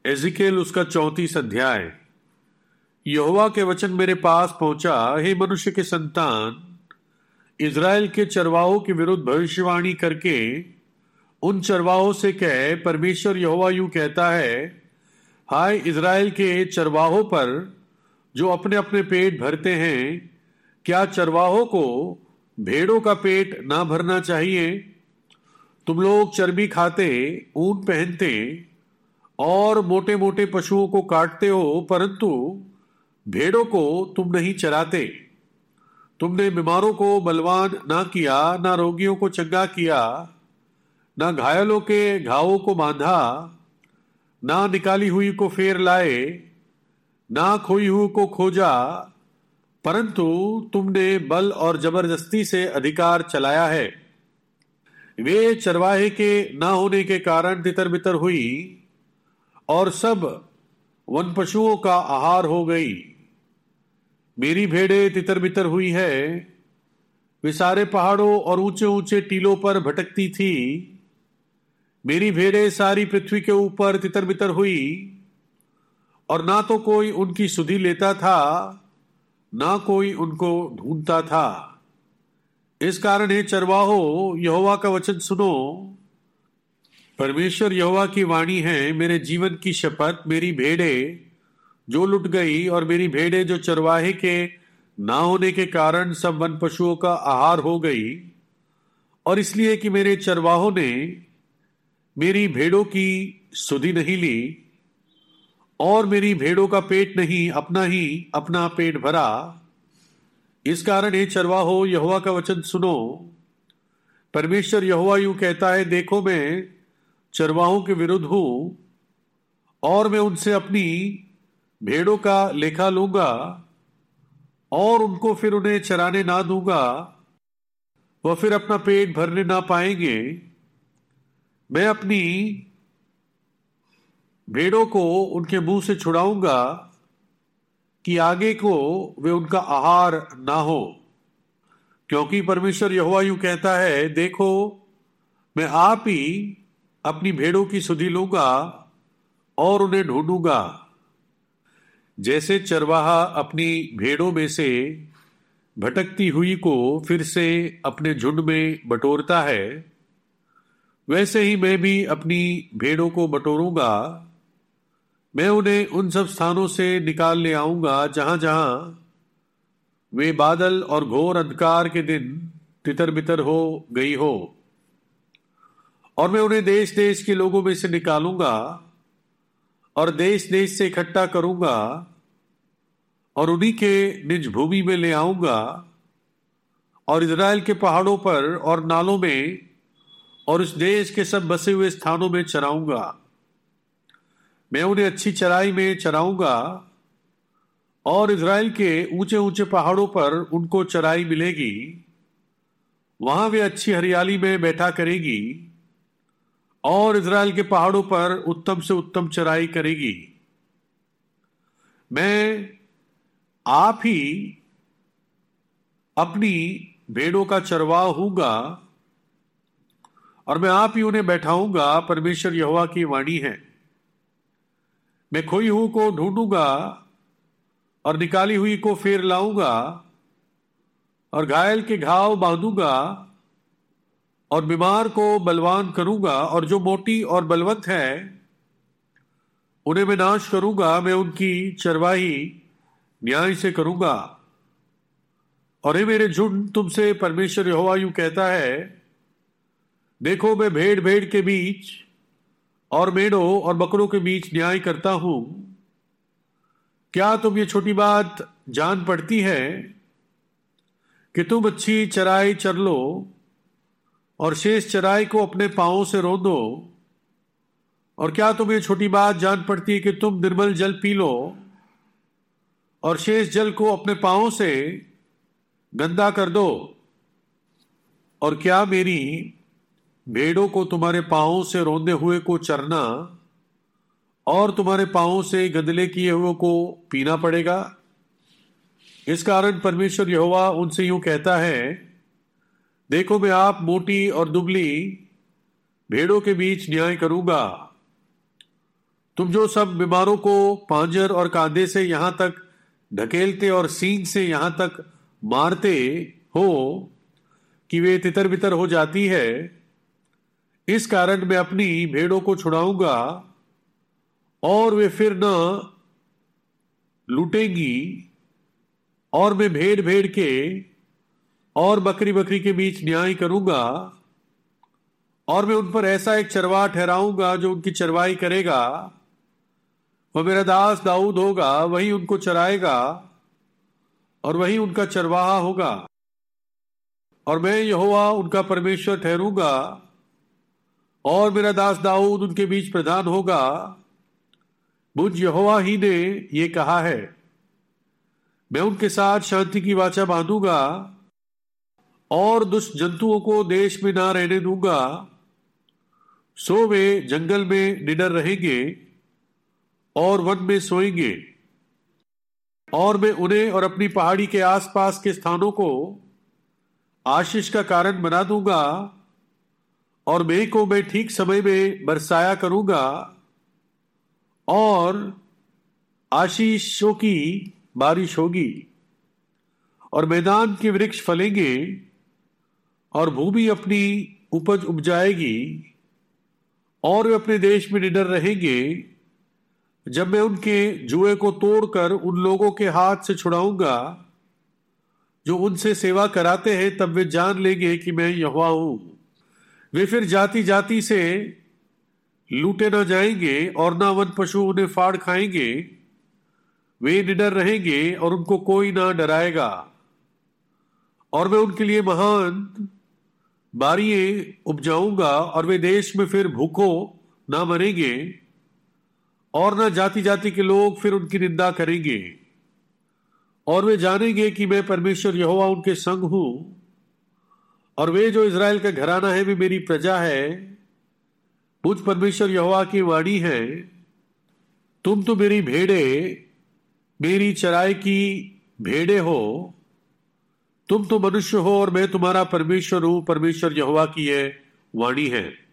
Ezekiel उसका 34 अध्याय। यहोवा के वचन मेरे पास पहुंचा, हे मनुष्य के संतान, इज़राइल के चरवाहों के विरुद्ध भविष्यवाणी करके उन चरवाहों से कह, परमेश्वर यहोवा यूं कहता है, हाय इज़राइल के चरवाहों पर जो अपने अपने पेट भरते हैं, क्या चरवाहों को भेड़ों का पेट ना भरना चाहिए? तुम लोग चर्बी खाते, ऊन पहनते और मोटे मोटे पशुओं को काटते हो, परंतु भेड़ों को तुम नहीं चराते। तुमने बीमारों को बलवान ना किया, ना रोगियों को चंगा किया, ना घायलों के घावों को बांधा, ना निकाली हुई को फेर लाए, ना खोई हुई को खोजा, परंतु तुमने बल और जबरदस्ती से अधिकार चलाया है। वे चरवाहे के ना होने के कारण तितर बितर हुई और सब वन पशुओं का आहार हो गई। मेरी भेड़ें तितर बितर हुई है, वे सारे पहाड़ों और ऊंचे ऊंचे टीलों पर भटकती थी। मेरी भेड़ें सारी पृथ्वी के ऊपर तितर बितर हुई और ना तो कोई उनकी सुधि लेता था, ना कोई उनको ढूंढता था। इस कारण हे चरवाहो, यहोवा का वचन सुनो। परमेश्वर यहोवा की वाणी है, मेरे जीवन की शपथ, मेरी भेड़ें जो लुट गई और मेरी भेड़ें जो चरवाहे के ना होने के कारण सब वन पशुओं का आहार हो गई, और इसलिए कि मेरे चरवाहों ने मेरी भेड़ों की सुधि नहीं ली और मेरी भेड़ों का पेट नहीं अपना पेट भरा। इस कारण हे चरवाहो, यहोवा का वचन सुनो। परमेश्वर यहोवा यूं कहता है, देखो मैं चरवाहों के विरुद्ध हूं और मैं उनसे अपनी भेड़ों का लेखा लूंगा और उनको फिर उन्हें चराने ना दूंगा, वह फिर अपना पेट भरने ना पाएंगे। मैं अपनी भेड़ों को उनके मुंह से छुड़ाऊंगा कि आगे को वे उनका आहार ना हो, क्योंकि परमेश्वर यहोवा यूं कहता है, देखो मैं आप ही अपनी भेड़ों की सुधि लूंगा और उन्हें ढूंढूंगा। जैसे चरवाहा अपनी भेड़ों में से भटकती हुई को फिर से अपने झुंड में बटोरता है, वैसे ही मैं भी अपनी भेड़ों को बटोरूंगा। मैं उन्हें उन सब स्थानों से निकाल ले आऊंगा जहां जहां वे बादल और घोर अंधकार के दिन तितर बितर हो गई हो, और मैं उन्हें देश देश के लोगों में से निकालूंगा और देश देश से इकट्ठा करूंगा और उन्हीं के निज भूमि में ले आऊंगा और इज़राइल के पहाड़ों पर और नालों में और उस देश के सब बसे हुए स्थानों में चराऊंगा। मैं उन्हें अच्छी चराई में चराऊंगा और इज़राइल के ऊंचे ऊंचे पहाड़ों पर उनको चराई मिलेगी। वहां वे अच्छी हरियाली में बैठा करेगी और इज़राइल के पहाड़ों पर उत्तम से उत्तम चराई करेगी। मैं आप ही अपनी भेड़ों का चरवाहा हूंगा और मैं आप ही उन्हें बैठाऊंगा। परमेश्वर यहोवा की वाणी है। मैं खोई हुई को ढूंढूंगा और निकाली हुई को फेर लाऊंगा और घायल के घाव बांधूंगा और बीमार को बलवान करूंगा, और जो मोटी और बलवंत है उन्हें मैं नाश करूंगा। मैं उनकी चरवाही न्याय से करूंगा। और हे मेरे झुंड, तुमसे परमेश्वर यहोवा यूं कहता है, देखो मैं भेड़ भेड़ के बीच और मेढ़ों और बकरों के बीच न्याय करता हूं। क्या तुम ये छोटी बात जान पड़ती है कि तुम अच्छी चराई चर लो और शेष चराई को अपने पांवों से रौंदो? और क्या तुम ये छोटी बात जान पड़ती है कि तुम निर्मल जल पी लो और शेष जल को अपने पांवों से गंदा कर दो? और क्या मेरी भेड़ों को तुम्हारे पांवों से रौंदे हुए को चरना और तुम्हारे पांवों से गंदले किए हुए को पीना पड़ेगा? इस कारण परमेश्वर यहोवा उनसे यूं कहता है, देखो मैं आप मोटी और दुबली भेड़ों के बीच न्याय करूंगा तुम जो सब बीमारों को पांजर और कांधे से यहां तक ढकेलते और सींग से यहां तक मारते हो कि वे तितर बितर हो जाती है, इस कारण मैं अपनी भेड़ों को छुड़ाऊंगा और वे फिर न लूटेंगी, और मैं भेड़ भेड़ के और बकरी बकरी के बीच न्याय करूंगा, और मैं उन पर ऐसा एक चरवाहा ठहराऊंगा जो उनकी चरवाही करेगा। वह मेरा दास दाऊद होगा, वही उनको चराएगा और वही उनका चरवाहा होगा, और मैं यहोवा उनका परमेश्वर ठहरूंगा, और मेरा दास दाऊद उनके बीच प्रधान होगा। मुझ यहोवा ही ने ये कहा है। मैं उनके साथ शांति की वाचा बांधूंगा और दुष्ट जंतुओं को देश में ना रहने दूंगा। सो वे जंगल में निडर रहेंगे और वन में सोएंगे, और मैं उन्हें और अपनी पहाड़ी के आसपास के स्थानों को आशीष का कारण बना दूंगा, और मेघ को मैं ठीक समय में बरसाया करूंगा, और आशीषों की बारिश होगी, और मैदान के वृक्ष फलेंगे और भूमि अपनी उपज उपजाएगी, और वे अपने देश में निडर रहेंगे। जब मैं उनके जुए को तोड़कर उन लोगों के हाथ से छुड़ाऊंगा जो उनसे सेवा कराते हैं, तब वे जान लेंगे कि मैं यहोवा हूं। वे फिर जाति जाति से लूटे न जाएंगे और न वन पशु उन्हें फाड़ खाएंगे। वे निडर रहेंगे और उनको कोई ना डराएगा, और मैं उनके लिए महान बारियां उपजाऊंगा, और वे देश में फिर भूखों ना मरेंगे, और न जाति जाति के लोग फिर उनकी निंदा करेंगे। और वे जानेंगे कि मैं परमेश्वर यहोवा उनके संग हूं, और वे जो इज़राइल का घराना है वे मेरी प्रजा है। मुझ परमेश्वर यहोवा की वाणी है। तुम तो मेरी भेड़े, मेरी चराई की भेड़े हो। तुम तो मनुष्य हो और मैं तुम्हारा परमेश्वर हूं। परमेश्वर यहोवा की यह वाणी है।